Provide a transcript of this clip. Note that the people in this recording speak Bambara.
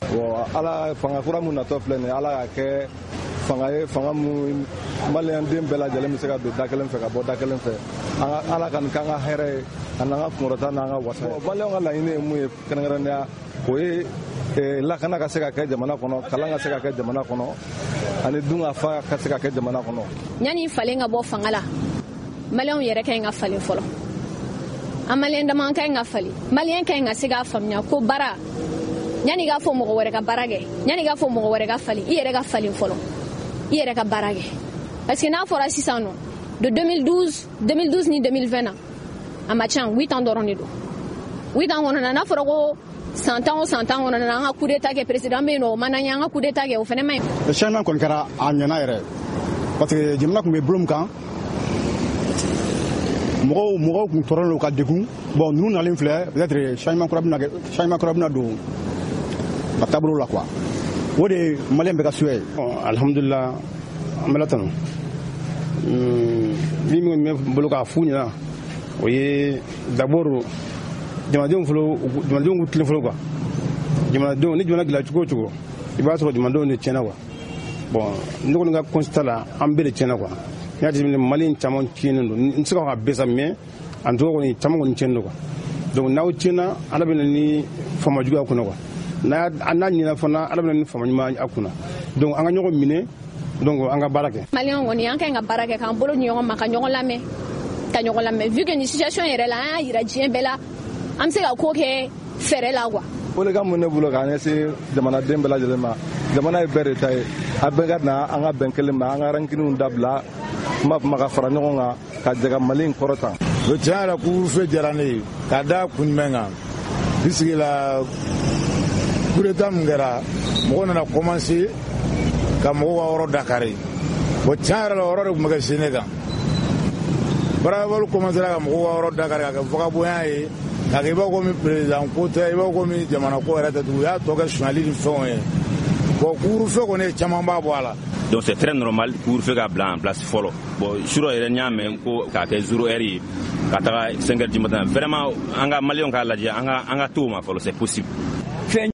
ala fanga kura mun natɔ filɛ nin ye ala ka kɛ fanga mun maliyɛn den bɛɛ lajɛlen bɛ se ka don da kelen fɛ ka bɔ da kelen fɛ ala ka nin k'an ka hɛrɛ ye a n'an ka kunkɔrɔta n'an ka wasa ye maliyɛnw ka laɲini ye mun ye kɛrɛnkɛrɛnnenya o ye lakana ka se ka kɛ jamana kɔnɔ kalan ka se ka kɛ jamana kɔnɔ ani dun ka fa ka se ka kɛ jamana kɔnɔ. Yani falen ka bɔ fanga la maliyɛnw yɛrɛ ka ɲi ka falen fɔlɔ a maliyɛn dama ka ɲi ka falen maliyɛn ka ɲi ka se k'a faamuya ko baara yani k'a fɔ mɔgɔ wɛrɛ ka baara kɛ yani k'a fɔ mɔgɔ wɛrɛ ka falen i yɛrɛ ka falen fɔlɔ i yɛrɛ ka baara kɛ parce que n'a fɔra sisan nɔ de 2012 ni 2020 na a ma ca 8 ans dɔrɔn de don 8 ans kɔnɔna n'a fɔra ko san tan kɔnɔna na an ka coup d'état kɛ président bɛ yen nɔ o mana ɲɛ an ka coup d'état kɛ o fana ma ɲi. changement kɔni kɛra a ɲɛna yɛrɛ parce que jamana tun bɛ bolo min kan mɔgɔw tun tɔɔrɔlen don ka degun bon ninnu nalen filɛ peut-être changement kura bɛna don ka taabolo la quoi o de maliyɛn bɛ ka suya ye. alhamdulilah an bɛ latanu min kɔni bɛ bolo k'a f'u ɲɛna o ye d'abord jamanadenw k'u tilen fɔlɔ quoi jamanadenw ni jamana dilan cogo o cogo i b'a sɔrɔ jamanadenw de tiɲɛna quoi bon ne kɔni ka constat la an bɛɛ de tiɲɛna quoi n y'a jateminɛ Mali caman tiɲɛnen don n tɛ se ka bɛɛ sa mais en tout cas kɔni caman kɔni tiɲɛnen don quoi donc n'aw tiɲɛna ala bɛ na ni faama juguya kunna quoi n'a ɲinɛ fana ala bɛ na ni faama ɲuman a kunna donc an ka ɲɔgɔn minɛ donc an ka baara kɛ. maliyɛnw kɔni an ka ɲi ka baara kɛ k'an bolo ni ɲɔgɔn ma ka ɲɔgɔn lamɛn vu que nin situation yɛrɛ la an y'a yira diɲɛ bɛɛ la an bɛ se ka ko kɛ fɛrɛ la quoi. o de ka mun ne bolo k'a ɲɛsin jamanaden bɛɛ lajɛlen ma jamana ye bɛɛ de ta ye a bɛɛ ka na an ka bɛn kelen ma an ka rankiniw dabila kuma ka fara ɲɔgɔn kan ka jaga Mali in kɔrɔtan. o tiɲɛ yɛrɛ couvre-feu diyara ne ye k'a da kun jumɛn kan bisigi la coup d'état min kɛra mɔgɔw nana commencer ka mɔgɔw ka yɔrɔ dakari bon tiɲɛ yɛrɛ la o yɔrɔ de tun bɛ kɛ Séné kan baarabaliw commencera ka mɔgɔw ka yɔrɔ dakari ka kɛ vagabond ye k'a kɛ i b'a fɔ komi président ko tɛ i b'a fɔ komi jamana ko yɛrɛ tɛ tugun u y'a tɔ kɛ suɲɛli ni fɛnw ye bon couvre-feu kɔni caman b'a bɔ a la. donc c'est très normal couvre-feu ka bila en place fɔlɔ bon sur yɛrɛ n y'a mɛn ko k'a kɛ 0 heure ye ka taga 5 heures du matin vraiment an ka maliyɛnw k'a lajɛ an ka to o ma fɔlɔ c'est possible.